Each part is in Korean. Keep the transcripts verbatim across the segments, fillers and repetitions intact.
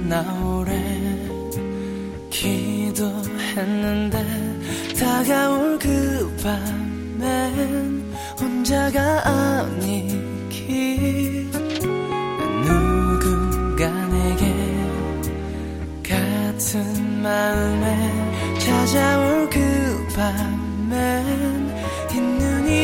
나 오래 기도했는데 다가올 그 밤엔 혼자가 아니기 누군가 내게 같은 마음에 찾아올 그 밤엔 흰눈이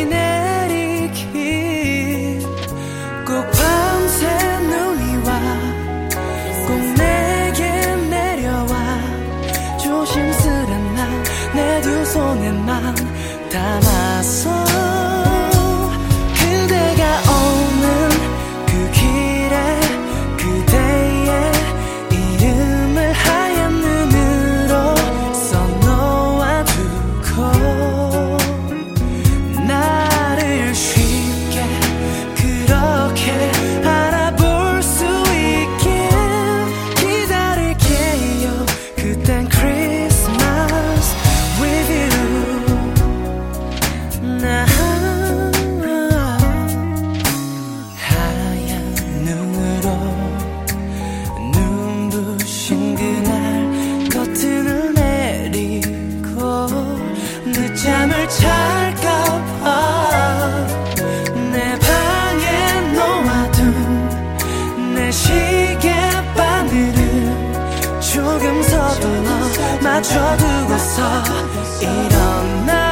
내리기 꼭 밤새 눈이 와 꼭 내게 내려와 조심스런 날 내 두 손에만 담아서 그대가 오는 그 길에 그대의 이름을 하얀 눈으로 써놓아두고 나를 쉽게 그렇게 알아볼 수 있게 기다릴게요. 그땐 Christmas with you. 나 하얀 눈으로 눈부신 그날 커튼을 내리고 늦잠을 잘까봐 내 방에 놓아둔 내 시계 바늘을 조금 서둘러 맞춰두고서 일어나